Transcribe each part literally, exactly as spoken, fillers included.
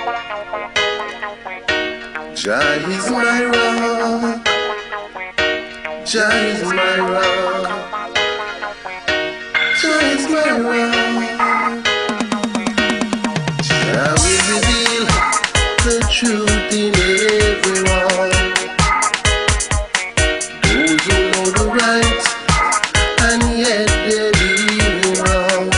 Jah is my rock. Jah is my rock. Jah is my rock. Jah will reveal the truth in everyone. Those who know the right and yet they're living wrong.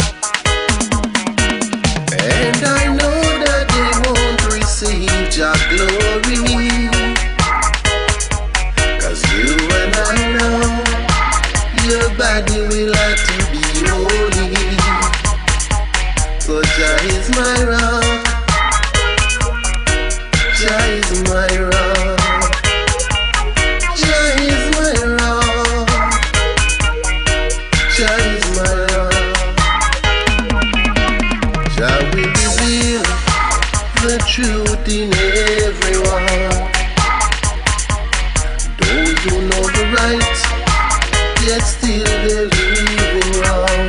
And I know that they won't receive Jah glory, 'cause you and I know your body will have to be holy. So Jah is my rock. Jah is my rock. Jah is my rock. Jah is my rock. Jah will reveal the truth in everyone. Those who know the right, yet still they're living wrong.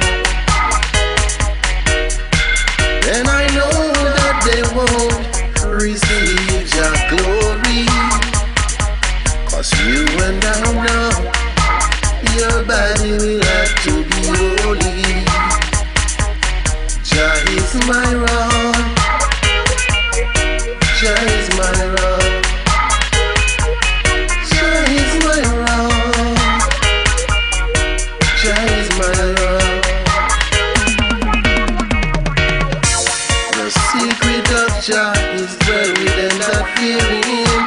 And I know that they won't receive Jah glory, 'cause you and I know your body will have to be holy. Jah is my rock. Jah is my rock. Jah is my rock. Jah is my rock. The secret of Jah is buried in that feeling.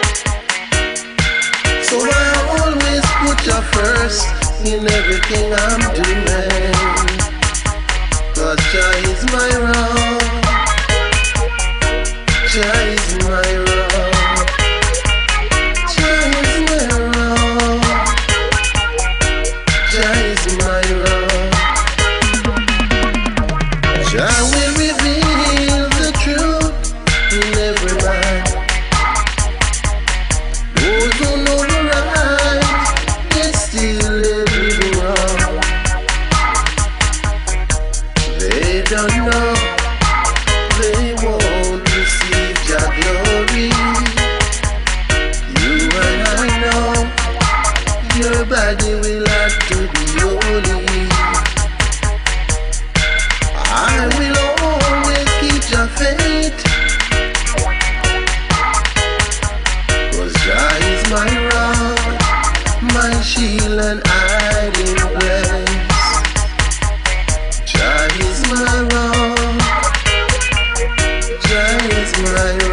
So I always put Jah first in everything I'm doing. 'Cause Jah is my rock. Jah is my rock. Jah is my rock. Jah is my rock. Jah will reveal the truth in every man. Those who know the right, yet still living wrong. They don't know, they won't receive Jah glory. You and I know your body will have to be holy. I will always keep Jah faith, 'cause Jah is my rock, my shield and hiding place. Jah is my rock. Jah is my rock.